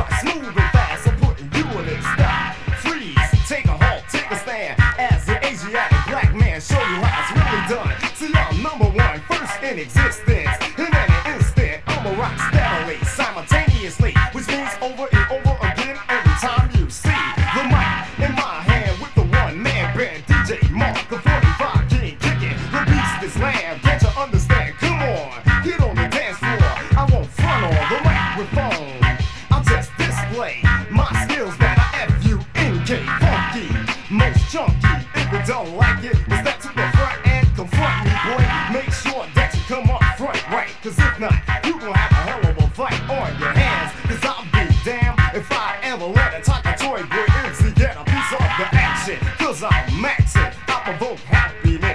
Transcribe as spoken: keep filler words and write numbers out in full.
start smooth and fast. I'm putting you in its stop. Freeze, take a halt, take a stand. As an Asiatic black man, show you how it's really done. See, I'm number one, first in existence. In an instant, I'ma rock steadily, simultaneously, which means over and over again every time you see the mic in my hand with the one-man band, D J Mark, the forty-five king kicking. The beast is lamb, can't you understand? Come on, get on the dance floor. I won't front on the microphone. I'll just display my skills that I F U N K, funky, most chunky. If you don't like it, step to the front and confront me, boy. Make sure that you come up front, right? Cause if not, you gon' have a hell of a fight on your hands. Cause I'll be damned if I ever let a talk-a-toy boy M C get a piece of the action. Cause I'm maxing, I provoke happiness.